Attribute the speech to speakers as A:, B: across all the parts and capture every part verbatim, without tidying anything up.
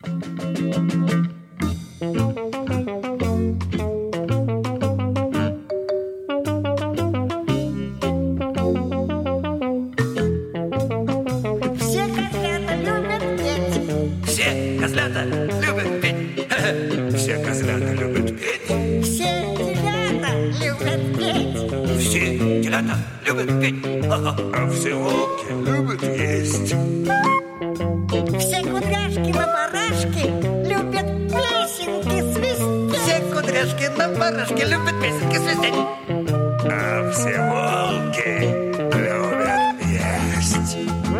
A: Козлята любят петь. Все козлята любят петь.
B: Все телята любят петь.
A: Все телята любят петь. А все волки любят есть.
B: Все кудряшки на барашке любят песенки свистеть.
A: Все кудряшки на барашке любят песенки свистеть. А все волки любят есть.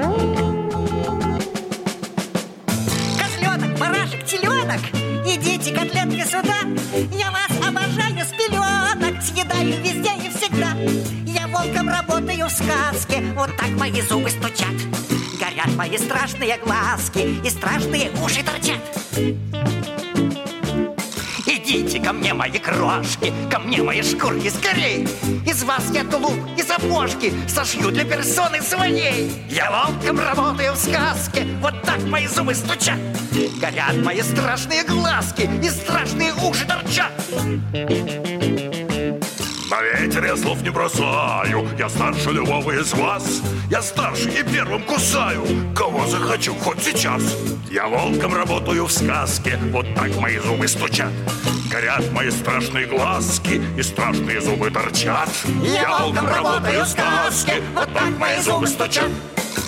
B: Теленок, идите, котлетки, сюда. Я вас обожаю с пеленок, съедаю везде и всегда. Я волком работаю в сказке, вот так мои зубы стучат. Горят мои страшные глазки и страшные уши торчат. Идите ко мне, мои крошки, ко мне, мои шкурки, скорей. Из вас я тулуп и сапожки сошью для персоны своей. Я волком работаю в сказке, вот так мои зубы стучат. Горят мои страшные глазки и страшные уши торчат.
C: На ветер я слов не бросаю, я старше любого из вас. Я старше и первым кусаю, кого захочу хоть сейчас. Я волком работаю в сказке, вот так мои зубы стучат. Горят мои страшные глазки и страшные зубы торчат.
B: Я волком работаю в сказке, вот так мои зубы стучат.